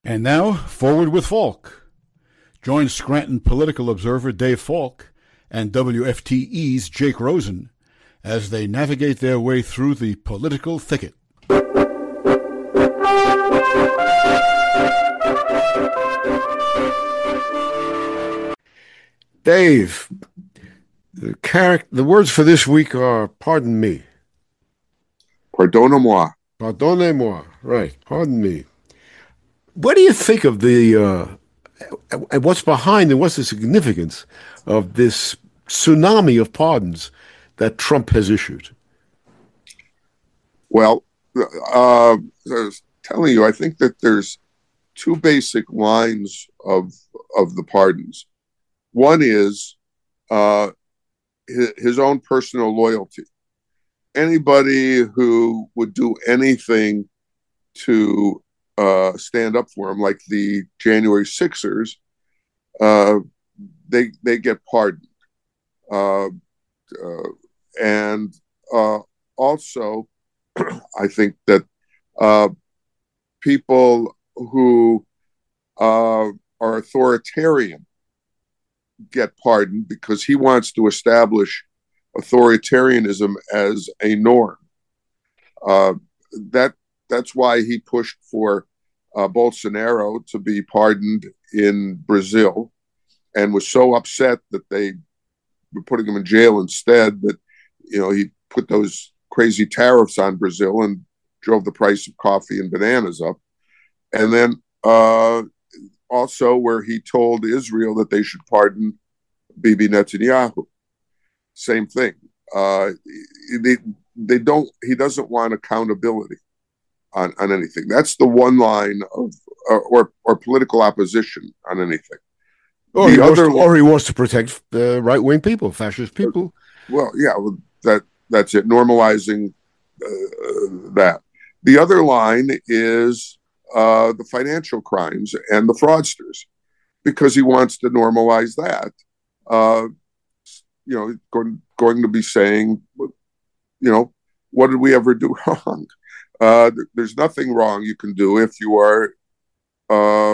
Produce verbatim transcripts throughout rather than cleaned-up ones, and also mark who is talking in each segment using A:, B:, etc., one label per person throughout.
A: And now, Forward with Falk. Join Scranton political observer Dave Falk and W F T E's Jake Rosen as they navigate their way through the political thicket.
B: Dave, the, char- the words for this week are, pardon me.
C: Pardonnez-moi.
B: Pardonnez-moi, right, pardon me. What do you think of the, uh, and what's behind and what's the significance of this tsunami of pardons that Trump has issued?
C: Well, uh, I was telling you, I think that there's two basic lines of of the pardons. One is uh, his, his own personal loyalty. Anybody who would do anything to uh, stand up for him, like the January Sixers, uh, they they get pardoned. Uh, uh, and uh, also, I think that uh, people who uh, are authoritarian get pardoned because he wants to establish authoritarianism as a norm. Uh, that that's why he pushed for uh, Bolsonaro to be pardoned in Brazil, and was so upset that they were putting him in jail instead that, you know, he put those crazy tariffs on Brazil and drove the price of coffee and bananas up. And then uh, also where he told Israel that they should pardon Bibi Netanyahu. Same thing. Uh, they, they don't, he doesn't want accountability on, on anything. That's the one line of, uh, or, or political opposition on anything.
B: Or he, other, to, or he wants to protect the right-wing people, fascist people.
C: Well, yeah, well, that that's it, normalizing uh, that. The other line is uh, the financial crimes and the fraudsters, because he wants to normalize that. Uh, you know, going, going to be saying, you know, what did we ever do wrong? Uh, there's nothing wrong you can do if you are uh,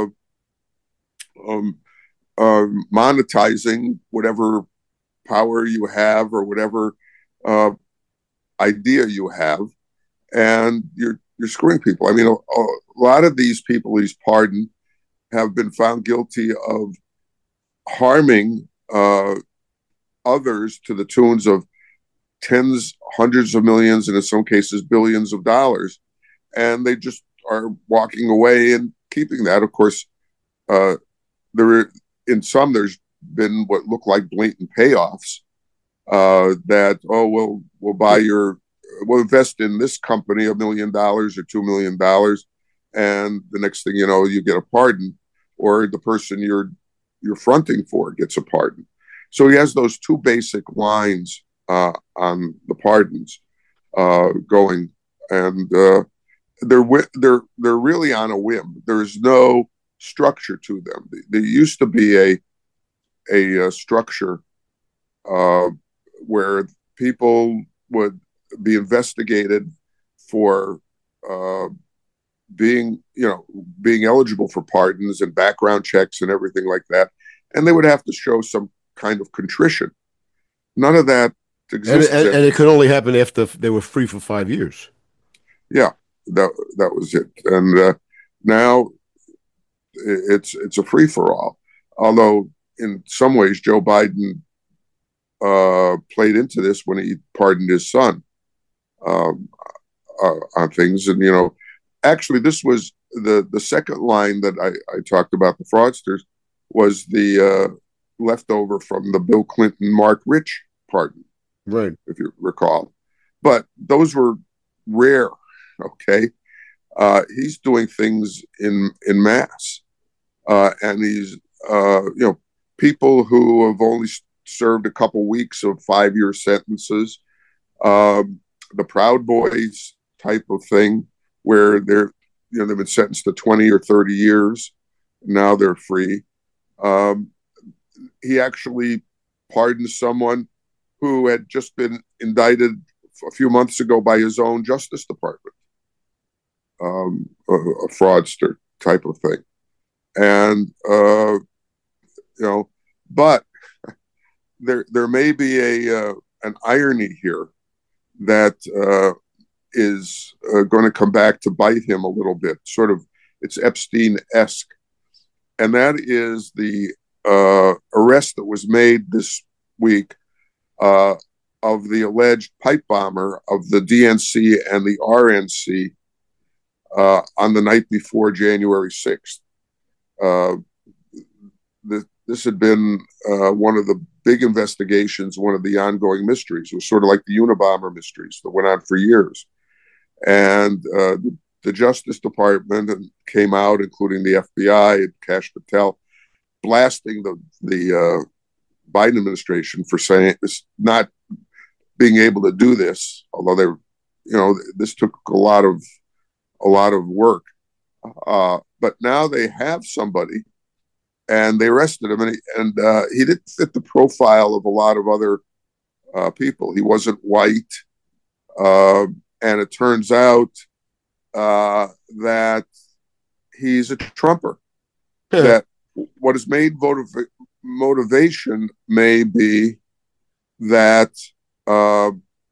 C: um, uh, monetizing whatever power you have or whatever uh, idea you have, and you're you're screwing people. I mean, a, a lot of these people he's pardoned have been found guilty of harming uh, others to the tunes of tens, hundreds of millions, and in some cases billions of dollars, and they just are walking away and keeping that. Of course, uh, there in some there's been what look like blatant payoffs uh, that oh we'll we'll buy your we'll invest in this company a million dollars or two million dollars, and the next thing you know you get a pardon, or the person you're you're fronting for gets a pardon. So he has those two basic lines uh, on the pardons uh, going, and uh, they're they're they're really on a whim. There's no structure to them. There used to be a a, a structure uh, where people would be investigated for uh, being, you know, being eligible for pardons and background checks and everything like that, and they would have to show some kind of contrition. None of that exists,
B: and, and, and it could only happen after they were free for five years.
C: Yeah, that that was it, and uh, now it's it's a free for all. Although in some ways Joe Biden uh, played into this when he pardoned his son um, uh, on things, and you know, actually this was the the second line that I, I talked about, the fraudsters, was the uh, leftover from the Bill Clinton Mark Rich pardon,
B: right?
C: If you recall, but those were rare. Okay, uh, he's doing things in in mass. Uh, and these, uh, you know, people who have only served a couple weeks of five-year sentences, um, the Proud Boys type of thing, where they're, you know, they've been sentenced to twenty or thirty years, now they're free. Um, he actually pardoned someone who had just been indicted a few months ago by his own Justice Department, um, a, a fraudster type of thing. and uh, you know, but there there may be a uh, an irony here that uh, is uh, going to come back to bite him a little bit. Sort of, it's Epstein-esque, and that is the uh, arrest that was made this week uh, of the alleged pipe bomber of the D N C and the R N C uh, on the night before January sixth. Uh, the, this had been uh, one of the big investigations, one of the ongoing mysteries. It was sort of like the Unabomber mysteries that went on for years. And uh, the, the Justice Department came out, including the F B I and Kash Patel, blasting the, the uh, Biden administration for saying it's not being able to do this, although they, you know, this took a lot of a lot of work. Uh, but now they have somebody, and they arrested him, and he, and uh, he didn't fit the profile of a lot of other uh, people. He wasn't white, uh, and it turns out uh, that he's a Trumper.
B: Yeah.
C: That what has made motiv- motivation may be that uh,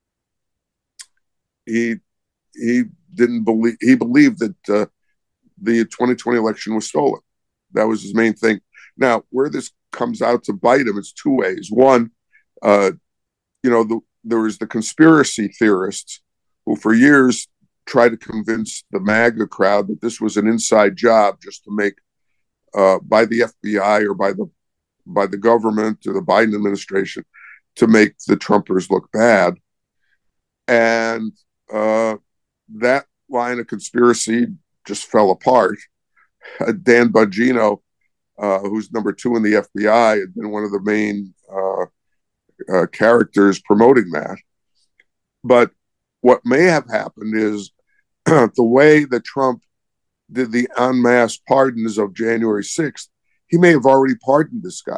C: he he didn't believe he believed that uh, the twenty twenty election was stolen. That was his main thing. Now, where this comes out to bite him, it's two ways. One, uh, you know, the, there was the conspiracy theorists who, for years, tried to convince the MAGA crowd that this was an inside job just to make uh, by the F B I or by the by the government or the Biden administration to make the Trumpers look bad. And uh, that line of conspiracy just fell apart. Uh, Dan Bongino, uh, who's number two in the F B I, had been one of the main uh, uh, characters promoting that. But what may have happened is the way that Trump did the en masse pardons of January sixth, he may have already pardoned this guy.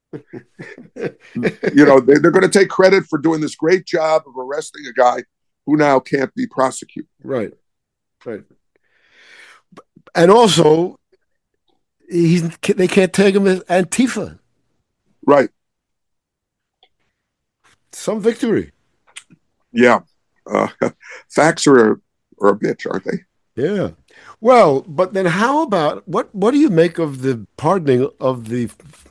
C: You know, they, they're going to take credit for doing this great job of arresting a guy who now can't be prosecuted.
B: Right, right. And also, he's, they can't tag him as Antifa.
C: Right.
B: Some victory.
C: Yeah. Uh, facts are a, are a bitch, aren't they?
B: Yeah. Well, but then how about, what, what do you make of the pardoning of the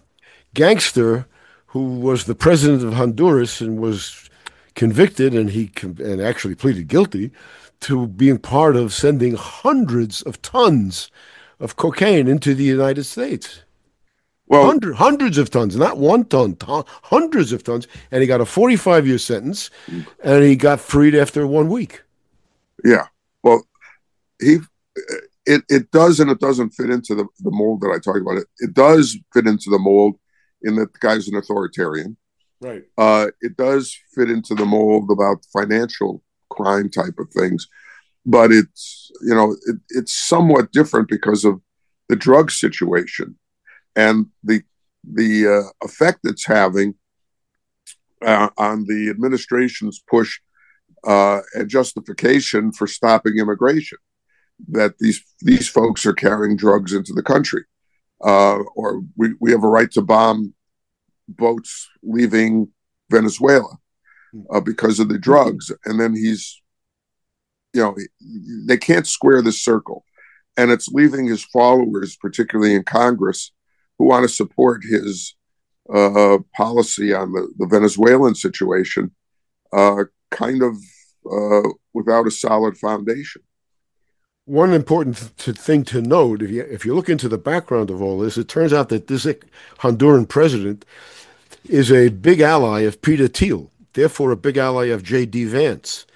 B: gangster who was the president of Honduras and was convicted, and he and actually pleaded guilty to being part of sending hundreds of tons of cocaine into the United States? Well, Hundred, hundreds of tons, not one ton, ton, hundreds of tons. And he got a forty-five year sentence, and he got freed after one week.
C: Yeah. Well, he it it does and it doesn't fit into the, the mold that I talked about. It it does fit into the mold in that the guy's an authoritarian.
B: Right.
C: Uh, it does fit into the mold about financial crime type of things, but it's, you know, it, it's somewhat different because of the drug situation and the the uh, effect it's having uh, on the administration's push uh, and justification for stopping immigration. That these these folks are carrying drugs into the country, uh, or we, we have a right to bomb boats leaving Venezuela uh, because of the drugs. And then he's, you know, they can't square this circle. And it's leaving his followers, particularly in Congress, who want to support his uh, policy on the, the Venezuelan situation, uh, kind of uh, without a solid foundation.
B: One important th- thing to note, if you, if you look into the background of all this, it turns out that this Honduran president is a big ally of Peter Thiel, therefore a big ally of J D. Vance.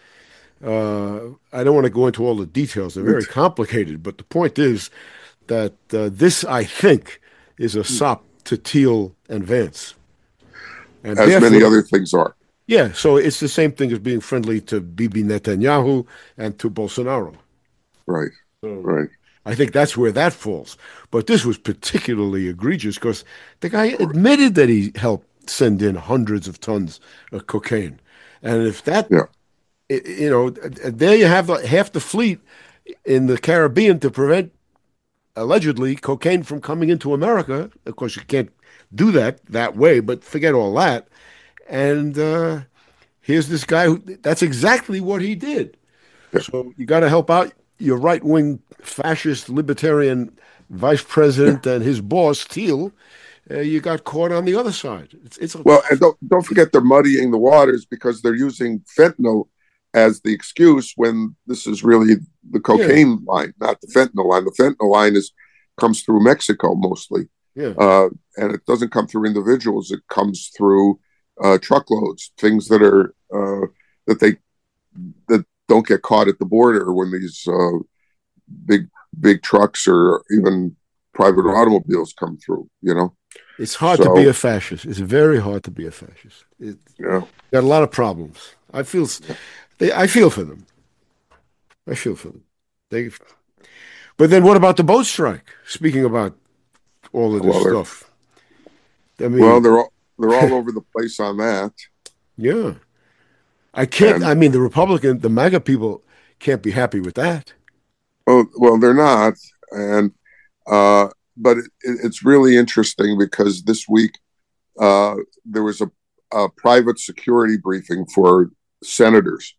B: Uh, I don't want to go into all the details. They're very complicated, but the point is that uh, this, I think, is a sop to Thiel and Vance.
C: And as many other things are.
B: Yeah, so it's the same thing as being friendly to Bibi Netanyahu and to Bolsonaro.
C: Right,
B: so
C: right.
B: I think that's where that falls. But this was particularly egregious because the guy admitted that he helped send in hundreds of tons of cocaine. And if that,
C: yeah.
B: you know, there you have the, half the fleet in the Caribbean to prevent allegedly cocaine from coming into America. Of course, you can't do that that way, but forget all that. And uh, here's this guy who, that's exactly what he did.
C: Yeah.
B: So you got to help out your right-wing fascist libertarian vice president and his boss, Thiel. Uh, you got caught on the other side. It's, it's a,
C: Well, and don't, don't forget they're muddying the waters because they're using fentanyl as the excuse when this is really the cocaine yeah. line, not the fentanyl line. The fentanyl line is comes through Mexico mostly.
B: Yeah.
C: Uh, and it doesn't come through individuals. It comes through uh, truckloads, things that are uh, that they that don't get caught at the border when these uh, big big trucks or even private automobiles come through. You know,
B: it's hard
C: so,
B: to be a fascist. It's very hard to be a fascist. It,
C: yeah,
B: got a lot of problems. I feel, they, I feel for them. I feel for them. They, but then what about the boat strike? Speaking about all of this
C: well,
B: stuff. I mean,
C: well, they're all, they're all over the place on that.
B: Yeah. I can't,
C: and,
B: I mean, the Republican, the MAGA people can't be happy with that.
C: Well, well, they're not. And, uh, but it, it's really interesting because this week uh, there was a, a private security briefing for senators.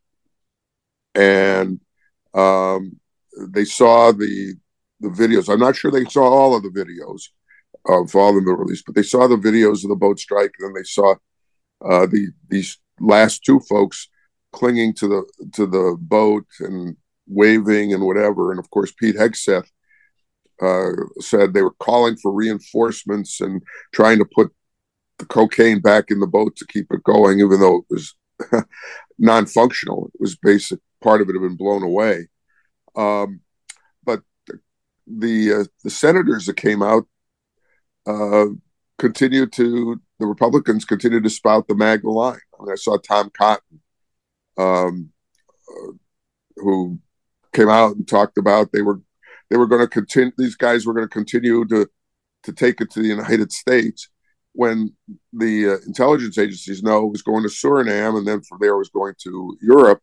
C: And um, they saw the the videos. I'm not sure they saw all of the videos of all of them released, but they saw the videos of the boat strike, and then they saw uh, the these last two folks clinging to the to the boat and waving and whatever. And of course, Pete Hegseth uh, said they were calling for reinforcements and trying to put the cocaine back in the boat to keep it going, even though it was non-functional. It was basic. Part of it had been blown away. Um, but the the, uh, the senators that came out uh, continued to, the Republicans continued to spout the MAGA line. I mean, I saw Tom Cotton, um, uh, who came out and talked about they were they were going to continue. These guys were going to continue to to take it to the United States when the uh, intelligence agencies know it was going to Suriname, and then from there it was going to Europe,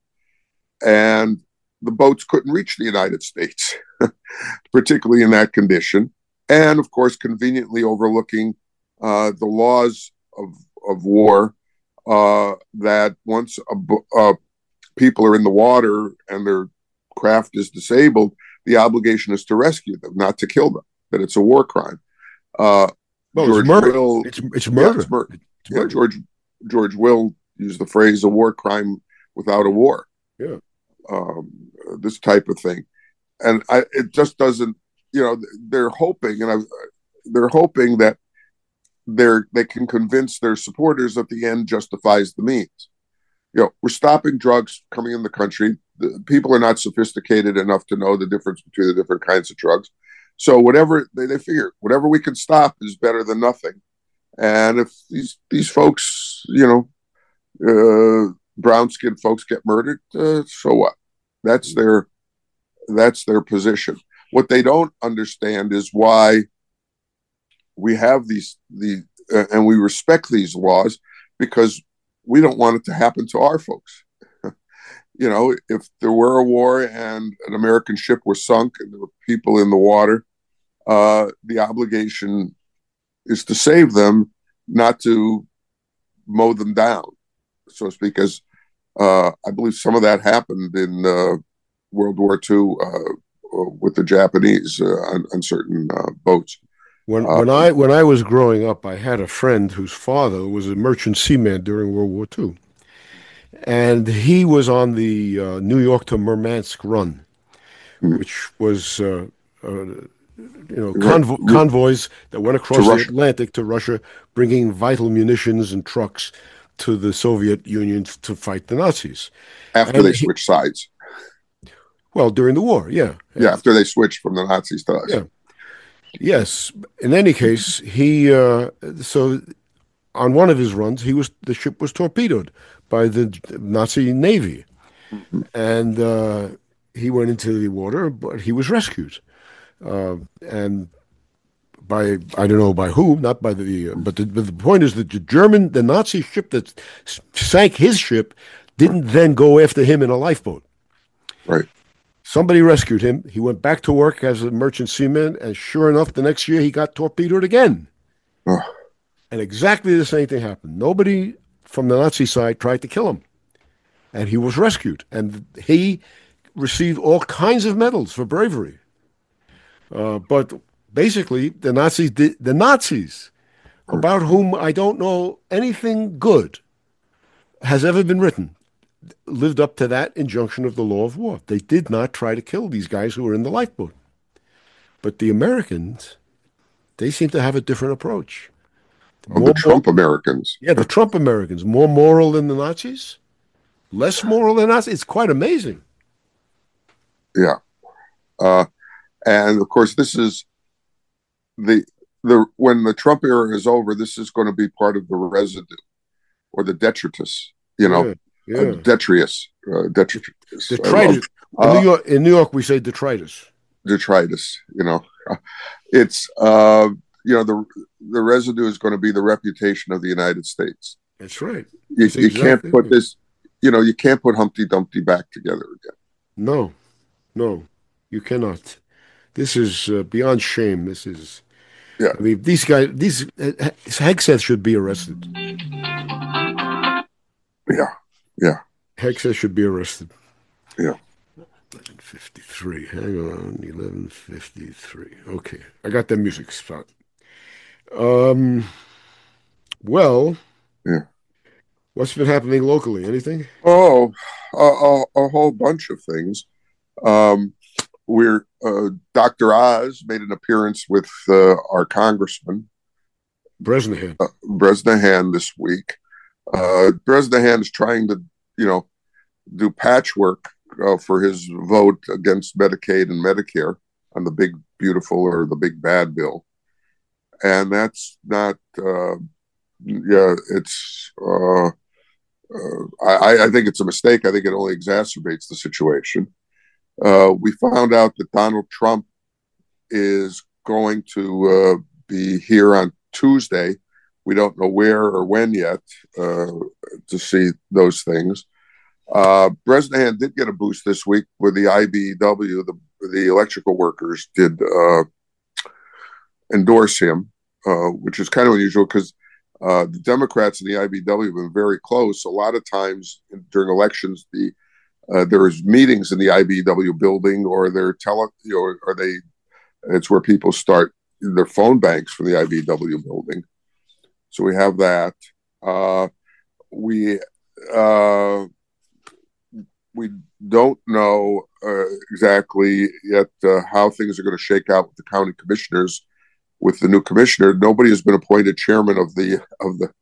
C: and the boats couldn't reach the United States, particularly in that condition, and of course conveniently overlooking uh, the laws of of war uh, that once a, uh, people are in the water and their craft is disabled, the obligation is to rescue them, not to kill them. That it's a war crime. Uh,
B: well,
C: George
B: it's murder.
C: Will,
B: it's, it's murder.
C: Yeah, it's mur-
B: it's
C: yeah,
B: murder.
C: George George Will used the phrase "a war crime without a war."
B: Yeah,
C: um, this type of thing, and I, it just doesn't. You know, they're hoping, and I, they're hoping that they're they can convince their supporters that the end justifies the means. You know, we're stopping drugs coming in the country. The people are not sophisticated enough to know the difference between the different kinds of drugs. So whatever they, they figure, whatever we can stop is better than nothing. And if these these folks, you know, uh, brown skinned folks get murdered, uh, so what? That's their that's their position. What they don't understand is why we have these the uh, and we respect these laws, because we don't want it to happen to our folks. You know, if there were a war and an American ship was sunk and there were people in the water, uh, the obligation is to save them, not to mow them down, so to speak. As uh, I believe some of that happened in uh, World War Two uh, with the Japanese uh, on, on certain uh, boats.
B: When
C: uh,
B: when I when I was growing up, I had a friend whose father was a merchant seaman during World War Two. And he was on the uh, New York to Murmansk run,
C: mm-hmm.
B: which was, uh, uh, you know, convo- right. convoys that went across the Atlantic to Russia, bringing vital munitions and trucks to the Soviet Union to fight the Nazis.
C: After and they he, switched sides.
B: Well, during the war, yeah.
C: Yeah, after they switched from the Nazis to us.
B: Yeah. Yes. In any case, he, uh, so on one of his runs, he was the ship was torpedoed by the Nazi Navy. Mm-hmm. And uh, he went into the water, but he was rescued. Uh, and by, I don't know by whom, not by the, uh, but, the, but the point is that the German, the Nazi ship that sank his ship didn't then go after him in a lifeboat.
C: Right.
B: Somebody rescued him. He went back to work as a merchant seaman, and sure enough, the next year he got torpedoed again.
C: Oh.
B: And exactly the same thing happened. Nobody from the Nazi side tried to kill him. And he was rescued. And he received all kinds of medals for bravery. Uh, but basically, the Nazis, did, the Nazis, about whom I don't know anything good has ever been written, lived up to that injunction of the law of war. They did not try to kill these guys who were in the lifeboat. But the Americans, they seem to have a different approach.
C: Oh, the Trump Americans.
B: Yeah, the Trump Americans. More moral than the Nazis? Less moral than Nazis? It's quite amazing.
C: Yeah. Uh, and, of course, this is the the when the Trump era is over, this is going to be part of the residue or the detritus, you know,
B: yeah, yeah.
C: Uh, detritus. Uh, detritus.
B: Detritus.
C: Uh,
B: in, New York, in New York, we say detritus.
C: Detritus, you know. It's... Uh, you know, the the residue is going to be the reputation of the United States.
B: That's right.
C: You,
B: That's
C: you
B: exactly
C: can't put
B: right.
C: this, you know, you can't put Humpty Dumpty back together again.
B: No, no, you cannot. This is uh, beyond shame. This is,
C: yeah.
B: I mean, these guys, these, uh, Hegseth should be arrested.
C: Yeah, yeah.
B: Hegseth should be arrested.
C: Yeah.
B: eleven fifty-three. Hang on, eleven fifty-three. Okay, I got the music spot. Um, well,
C: yeah.
B: What's been happening locally? Anything?
C: Oh, a, a, a whole bunch of things. Um, we're uh, Doctor Oz made an appearance with uh, our congressman
B: Bresnahan.
C: Uh, Bresnahan this week. Uh, Bresnahan is trying to, you know, do patchwork uh, for his vote against Medicaid and Medicare on the big beautiful or the big bad bill. And that's not, uh, yeah, it's, uh, uh, I, I think it's a mistake. I think it only exacerbates the situation. Uh, we found out that Donald Trump is going to uh, be here on Tuesday. We don't know where or when yet uh, to see those things. Uh, Bresnahan did get a boost this week with the I B E W. The, the electrical workers did uh, endorse him, uh, which is kind of unusual because uh, the Democrats and the I B W have been very close. A lot of times during elections, the uh, there is meetings in the I B W building, or they're tele, you know, or they, it's where people start their phone banks from the I B W building. So we have that. Uh, we uh, we don't know uh, exactly yet uh, how things are going to shake out with the county commissioners. With the new commissioner, nobody has been appointed chairman of the of the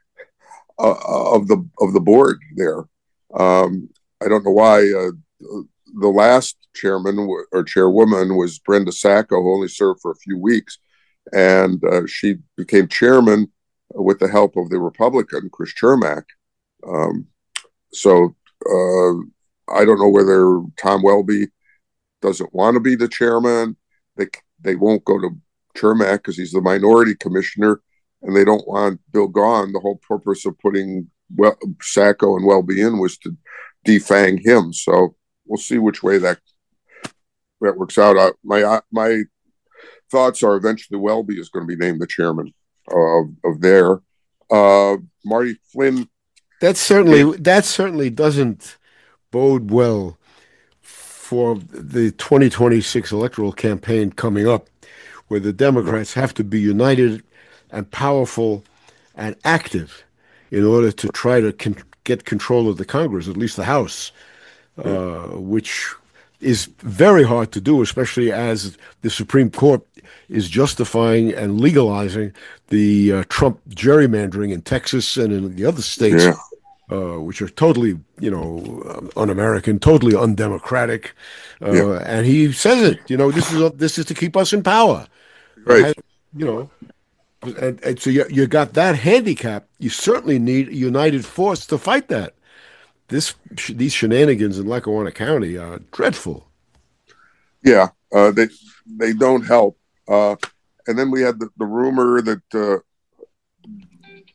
C: uh, of the of the board there. Um, I don't know why. Uh, the last chairman or chairwoman was Brenda Sacco, who only served for a few weeks, and uh, she became chairman with the help of the Republican Chris Chermak. Um, so uh, I don't know whether Tom Welby doesn't want to be the chairman. They they won't go to Chermak because he's the minority commissioner, and they don't want Bill Gaughan. The whole purpose of putting well, Sacco and Welby in was to defang him. So we'll see which way that that works out. Uh, my uh, my thoughts are eventually Welby is going to be named the chairman of of there. Uh, Marty Flynn.
B: That certainly that certainly doesn't bode well for the twenty twenty-six electoral campaign coming up, where the Democrats have to be united and powerful and active in order to try to con- get control of the Congress, at least the House, uh, which is very hard to do, especially as the Supreme Court is justifying and legalizing the uh, Trump gerrymandering in Texas and in the other states,
C: Yeah.
B: uh, which are totally, you know, un-American, totally undemocratic. Uh,
C: Yeah.
B: And he says it, you know, this is this is to keep us in power.
C: Right.
B: You know, and, and so you, you got that handicap. You certainly need a united force to fight that. This These shenanigans in Lackawanna County are dreadful.
C: Yeah, uh, they they don't help. Uh, and then we had the, the rumor that uh,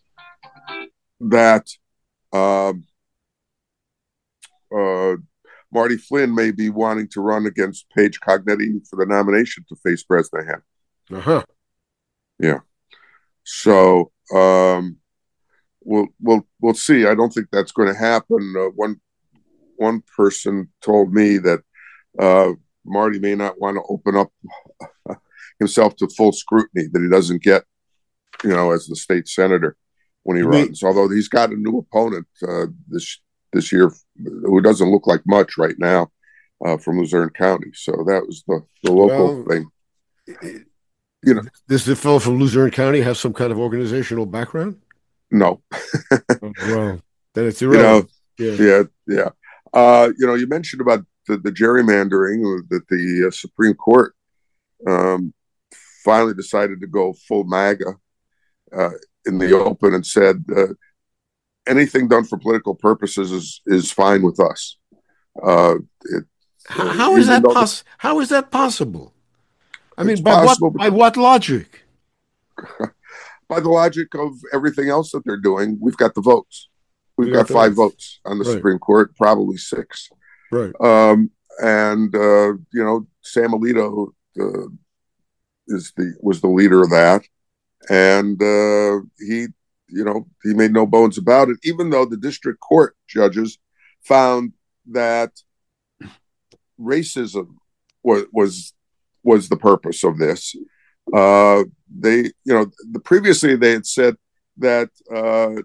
C: that um, uh, Marty Flynn may be wanting to run against Paige Cognetti for the nomination to face Bresnahan.
B: Uh-huh.
C: Yeah. So um, we'll we'll we'll see. I don't think that's going to happen. Uh, one one person told me that uh, Marty may not want to open up himself to full scrutiny that he doesn't get, you know, as the state senator when he runs. Although he's got a new opponent uh, this this year who doesn't look like much right now uh, from Luzerne County. So that was the, the local well, thing.
B: It, you know, does the fellow from Luzerne County have some kind of organizational background?
C: No.
B: Oh, well, then it's irrelevant.
C: You know, yeah, yeah. yeah. Uh, you know, you mentioned about the, the gerrymandering that the uh, Supreme Court um, finally decided to go full MAGA uh, in the open and said uh, anything done for political purposes is is fine with us. Uh, it,
B: how, how is that possible? How is that possible? I mean, by what by what logic?
C: By the logic of everything else that they're doing. We've got the votes. We've we got, got five votes on the right. Supreme Court, probably six.
B: Right.
C: Um, and uh, you know, Sam Alito uh, is the was the leader of that, and uh, he, you know, he made no bones about it. Even though the district court judges found that racism was was was the purpose of this. Uh, they, you know, the previously they had said that uh,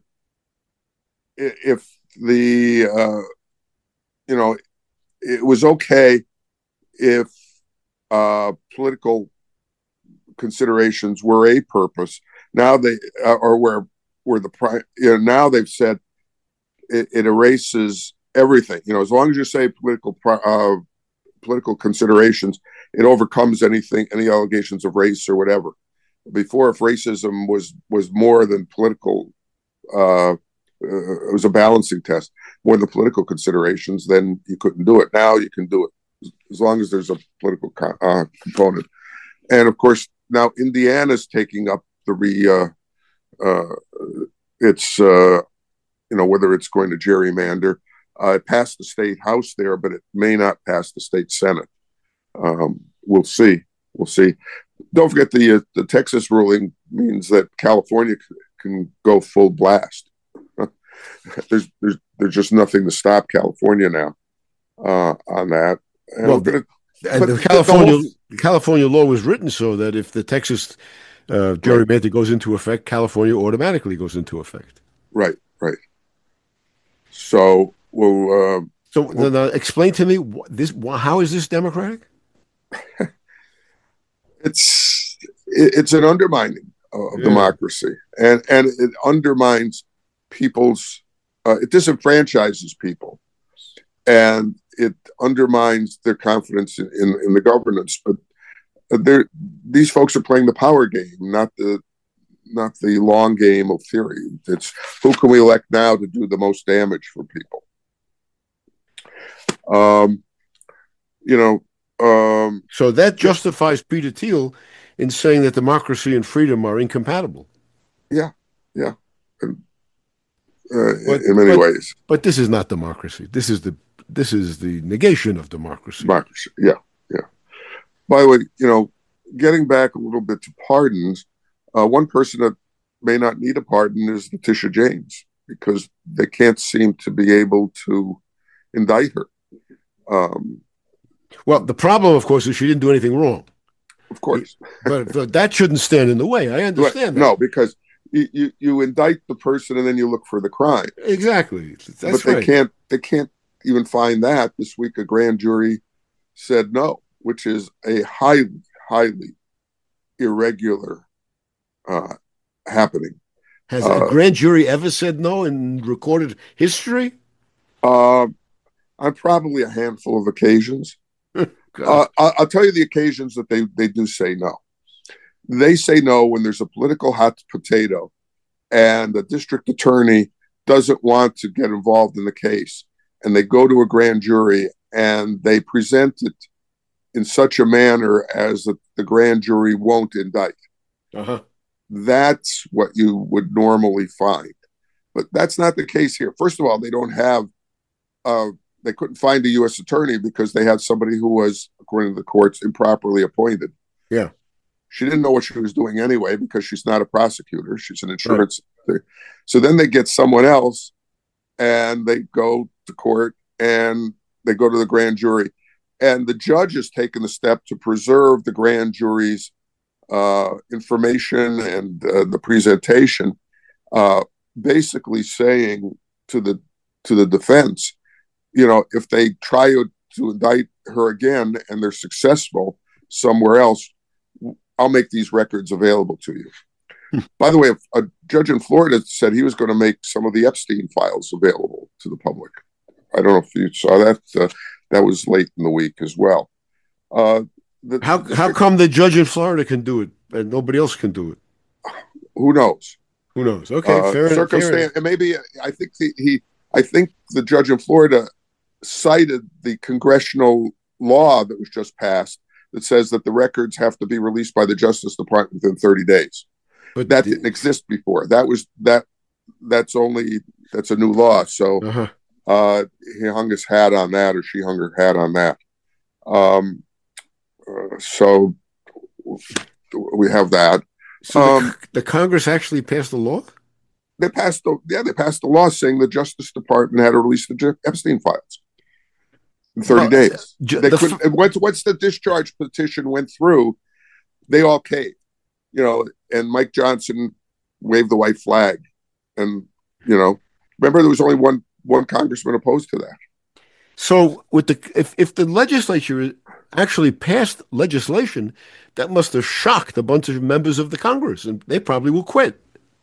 C: if the, uh, you know, it was okay if uh, political considerations were a purpose. Now they, uh, or where where the pri- you know, now they've said it, it erases everything. You know, as long as you say political uh, political considerations, it overcomes anything, any allegations of race or whatever. Before, if racism was was more than political, uh, uh, it was a balancing test, more than political considerations, then you couldn't do it. Now you can do it, as long as there's a political co- uh, component. And of course, now Indiana's taking up the re, uh, uh, it's, uh, you know, whether it's going to gerrymander. Uh, it passed the state house there, but it may not pass the state senate. Um, we'll see. We'll see. Don't forget the uh, the Texas ruling means that California c- can go full blast. there's there's there's just nothing to stop California now uh, on that. And,
B: well,
C: gonna,
B: and the California the whole, the California law was written so that if the Texas uh, gerrymander right. goes into effect, California automatically goes into effect.
C: Right. Right. So we'll. Uh,
B: so we'll, now explain to me this. How is this democratic?
C: It's it's an undermining of yeah. democracy, and and it undermines people's. Uh, it disenfranchises people, and it undermines their confidence in, in, in the governance. But they're, these folks are playing the power game, not the not the long game of theory. It's who can we elect now to do the most damage for people. Um, you know. Um,
B: so that justifies Peter Thiel in saying that democracy and freedom are incompatible.
C: Yeah, yeah, and, uh,
B: but,
C: in many
B: but,
C: ways.
B: But this is not democracy. This is the this is the negation of democracy.
C: Democracy. Yeah, yeah. By the way, you know, getting back a little bit to pardons, uh, one person that may not need a pardon is Letitia James because they can't seem to be able to indict her. Um,
B: Well, the problem, of course, is she didn't do anything wrong.
C: Of course.
B: But that shouldn't stand in the way. I understand that.
C: No, because you, you, you indict the person and then you look for the crime.
B: Exactly. That's
C: but they
B: right.
C: can't they can't even find that. This week a grand jury said no, which is a highly, highly irregular uh, happening.
B: Has uh, a grand jury ever said no in recorded history?
C: Uh, on probably a handful of occasions. Uh, I'll tell you the occasions that they, they do say no. They say no when there's a political hot potato and the district attorney doesn't want to get involved in the case, and they go to a grand jury and they present it in such a manner as that the grand jury won't indict.
B: Uh-huh.
C: That's what you would normally find. But that's not the case here. First of all, they don't have uh, they couldn't find a U S attorney because they had somebody who was, according to the courts, improperly appointed.
B: Yeah.
C: She didn't know what she was doing anyway because she's not a prosecutor. She's an insurance. Right. So then they get someone else and they go to court and they go to the grand jury. And the judge has taken the step to preserve the grand jury's uh, information and uh, the presentation, uh, basically saying to the to the defense, you know, if they try to, to indict her again and they're successful somewhere else, I'll make these records available to you. By the way, a judge in Florida said he was going to make some of the Epstein files available to the public. I don't know if you saw that. Uh, that was late in the week as well. Uh, the,
B: how how come the judge in Florida can do it and nobody else can do it?
C: Who knows?
B: Who knows? Okay,
C: uh,
B: fair enough. Fair enough.
C: And maybe I think the, he. I think the judge in Florida cited the congressional law that was just passed that says that the records have to be released by the Justice Department within thirty days. But that the, didn't exist before. That was that. That's only that's a new law. So uh-huh. uh, he hung his hat on that, or she hung her hat on that. Um, uh, so we have that.
B: So um, the, the Congress actually passed the law?
C: They passed the yeah they passed the law saying the Justice Department had to release the Epstein files in thirty well, days. Ju- they the couldn't, f- once once the discharge petition went through, they all caved. You know, and Mike Johnson waved the white flag, and you know, remember there was only one one congressman opposed to that.
B: So, with the if if the legislature actually passed legislation, that must have shocked a bunch of members of the Congress, and they probably will quit.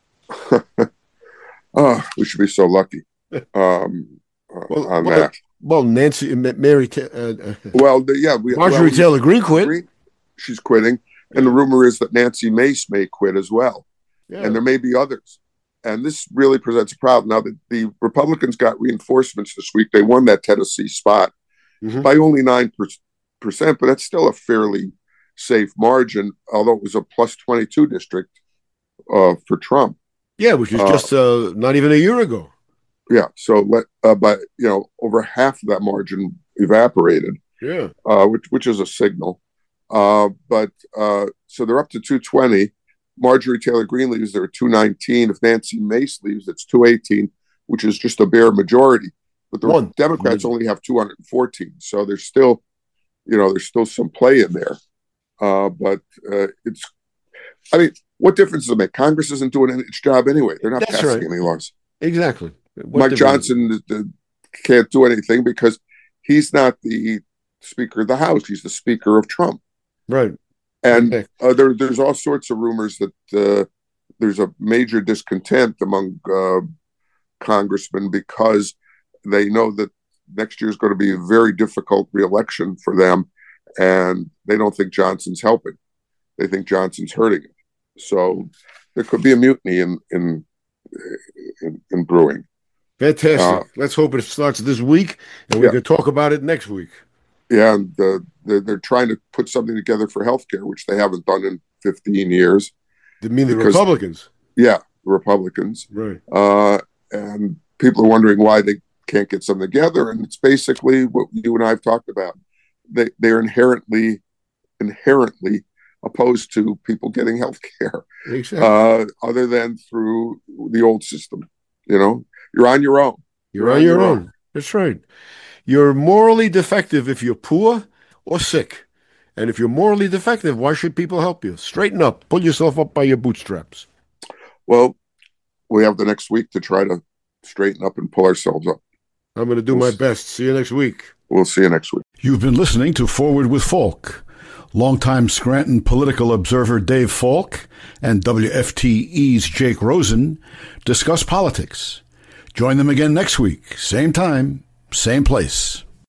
C: Oh, we should be so lucky um,
B: well,
C: on
B: well,
C: that.
B: Well, Nancy, Mary, uh,
C: well, the, yeah, we,
B: Marjorie
C: well,
B: Taylor Greene quit.
C: Green, she's quitting, and the rumor is that Nancy Mace may quit as well, yeah. And there may be others. And this really presents a problem. Now, the, the Republicans got reinforcements this week. They won that Tennessee spot mm-hmm. by only nine percent, but that's still a fairly safe margin, although it was a plus twenty-two district uh, for Trump.
B: Yeah, which is uh, just uh, not even a year ago.
C: Yeah, so let, uh, but you know, over half of that margin evaporated.
B: Yeah,
C: uh, which which is a signal. Uh, but uh, so they're up to two twenty. Marjorie Taylor Greene leaves, they're at two nineteen. If Nancy Mace leaves, it's two eighteen, which is just a bare majority. But the One. Democrats only have two hundred fourteen, so there's still, you know, there's still some play in there. Uh, but uh, it's, I mean, what difference does it make? Congress isn't doing its job anyway. They're not That's passing right. any laws.
B: Exactly. What
C: Mike Johnson uh, can't do anything because he's not the Speaker of the House. He's the Speaker of Trump.
B: Right.
C: And
B: okay.
C: uh, there, there's all sorts of rumors that uh, there's a major discontent among uh, congressmen because they know that next year is going to be a very difficult reelection for them, and they don't think Johnson's helping. They think Johnson's hurting it. So there could be a mutiny in in in, in brewing.
B: Fantastic. Uh, Let's hope it starts this week, and we yeah. can talk about it next week.
C: Yeah, and uh, they're, they're trying to put something together for healthcare, which they haven't done in fifteen years.
B: You mean the because, Republicans?
C: Yeah, the Republicans.
B: Right.
C: Uh, and people are wondering why they can't get something together, and it's basically what you and I have talked about. They they're inherently inherently opposed to people getting health care,
B: exactly.
C: uh, other than through the old system. You know, you're on your own.
B: You're, you're on, on your own. own. That's right. You're morally defective if you're poor or sick. And if you're morally defective, why should people help you? Straighten up. Pull yourself up by your bootstraps.
C: Well, we have the next week to try to straighten up and pull ourselves up.
B: I'm going to do
C: we'll
B: my
C: see.
B: best. See you next week.
C: We'll see you next week.
A: You've been listening to Forward with Falk. Longtime Scranton political observer Dave Falk and W F T E's Jake Rosen discuss politics. Join them again next week, same time, same place.